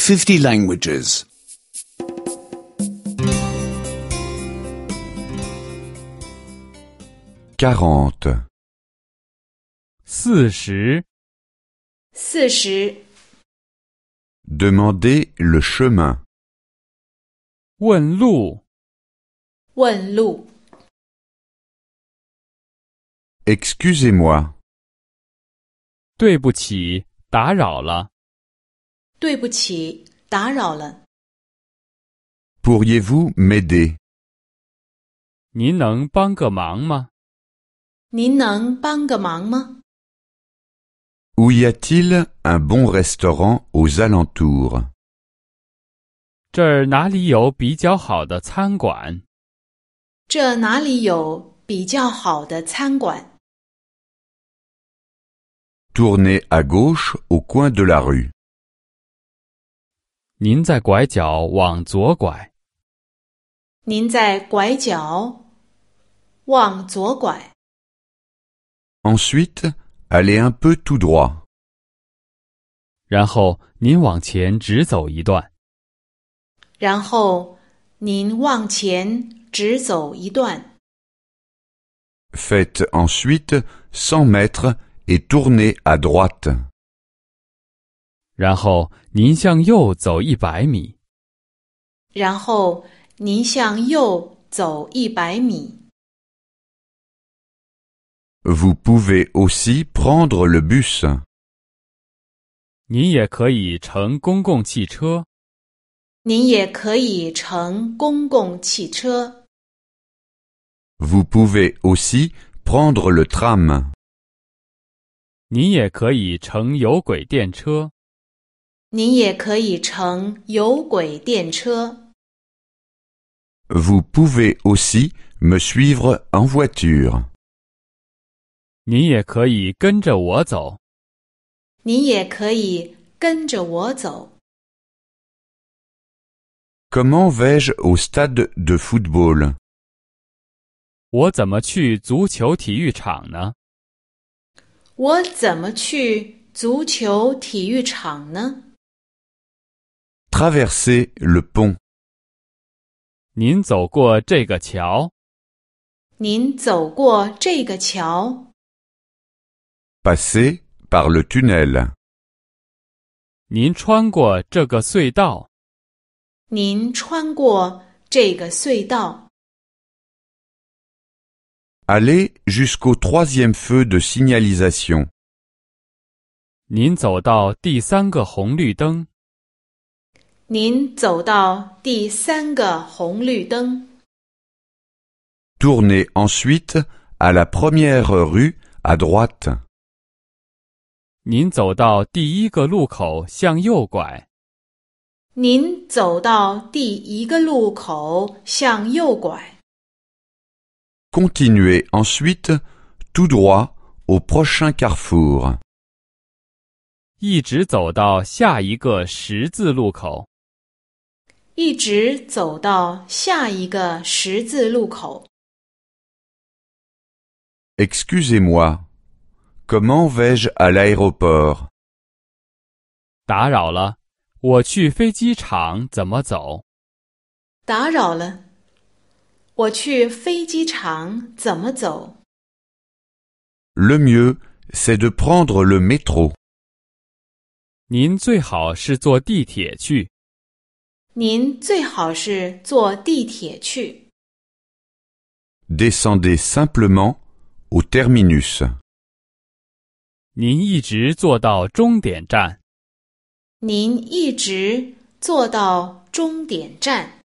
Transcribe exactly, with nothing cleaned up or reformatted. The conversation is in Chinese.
fifty languages. quarante. 四十。 四十。 Demandez le chemin. 问路。 问路。 Excusez-moi. 对不起，打扰了。 对不起，打扰了。 Pourriez-vous m'aider? 您能帮个忙吗？ 您能帮个忙吗？ Où y a-t-il un bon restaurant aux alentours? 这儿哪里有比较好的餐馆？ 这哪里有比较好的餐馆？ Tournez à gauche au coin de la rue. 您在拐角往左拐。 您在拐角往左拐。 Ensuite, allez un peu tout droit. 然后您往前直走一段。 然后您往前直走一段。 Faites ensuite cent mètres et tournez à droite. 然后您向右走一百米。 然后您向右走一百米。 Vous pouvez aussi prendre le bus. 您也可以乘公共汽车。 您也可以乘公共汽车。 Vous pouvez aussi prendre le tram. 您也可以乘有轨电车。 您也可以乘有轨电车。 Vous pouvez aussi me suivre en voiture. 您也可以跟着我走。 您也可以跟着我走。 Comment vais-je au stade de football? 我怎么去足球体育场呢？ 我怎么去足球体育场呢？ Traversez le pont. 您走过这个桥。 您走过这个桥。 Passez par le tunnel. 您穿过这个隧道。 您穿过这个隧道。 Allez jusqu'au troisième feu de signalisation. 您走到第三个红绿灯。 您走到第三个红绿灯。 Tournez ensuite à la première rue à droite. 您走到第一个路口向右拐。 您走到第一个路口向右拐。 Continuez ensuite tout droit au prochain carrefour. 一直走到下一个十字路口。 一直走到下一个十字路口。 Excusez-moi. Comment vais-je à l'aéroport? 打扰了，我去飞机场怎么走？ 打扰了，我去飞机场怎么走？ Le mieux, c'est de prendre le métro. 您最好是坐地铁去。 您最好是坐地铁去。 Descendez simplement au terminus. 您一直坐到终点站。 您一直坐到终点站。